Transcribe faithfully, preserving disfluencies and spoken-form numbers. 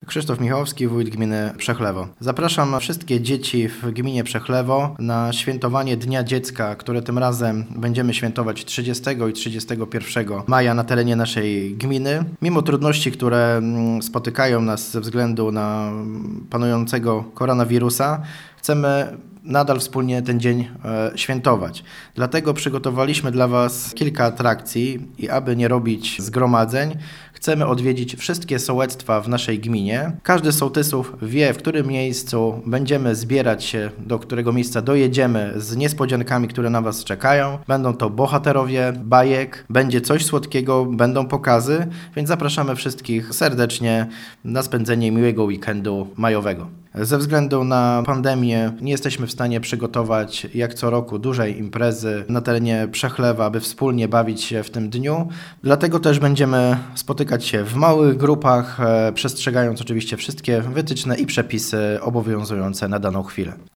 Krzysztof Michałowski, wójt gminy Przechlewo. Zapraszam wszystkie dzieci w gminie Przechlewo na świętowanie Dnia Dziecka, które tym razem będziemy świętować trzydziestego i trzydziestego pierwszego maja na terenie naszej gminy. Mimo trudności, które spotykają nas ze względu na panującego koronawirusa, chcemy nadal wspólnie ten dzień e, świętować. Dlatego przygotowaliśmy dla Was kilka atrakcji i aby nie robić zgromadzeń, chcemy odwiedzić wszystkie sołectwa w naszej gminie. Każdy z sołtysów wie, w którym miejscu będziemy zbierać się, do którego miejsca dojedziemy z niespodziankami, które na Was czekają. Będą to bohaterowie bajek, będzie coś słodkiego, będą pokazy, więc zapraszamy wszystkich serdecznie na spędzenie miłego weekendu majowego. Ze względu na pandemię nie jesteśmy w stanie przygotować jak co roku dużej imprezy na terenie Przechlewa, aby wspólnie bawić się w tym dniu. Dlatego też będziemy spotykać się w małych grupach, przestrzegając oczywiście wszystkie wytyczne i przepisy obowiązujące na daną chwilę.